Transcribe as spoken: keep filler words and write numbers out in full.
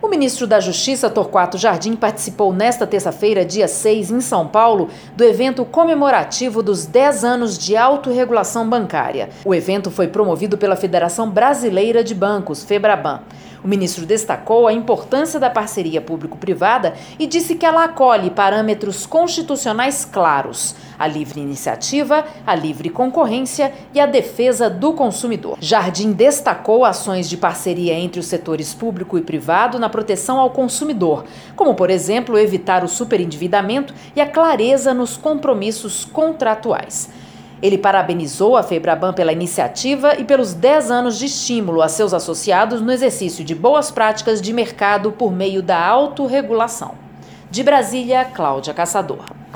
O ministro da Justiça, Torquato Jardim, participou nesta terça-feira, dia seis, em São Paulo, do evento comemorativo dos dez anos de autorregulação bancária. O evento foi promovido pela Federação Brasileira de Bancos, FEBRABAN. O ministro destacou a importância da parceria público-privada e disse que ela acolhe parâmetros constitucionais claros: a livre iniciativa, a livre concorrência e a defesa do consumidor. Jardim destacou ações de parceria entre os setores público e privado na proteção ao consumidor, como, por exemplo, evitar o superendividamento e a clareza nos compromissos contratuais. Ele parabenizou a FEBRABAN pela iniciativa e pelos dez anos de estímulo a seus associados no exercício de boas práticas de mercado por meio da autorregulação. De Brasília, Cláudia Caçador.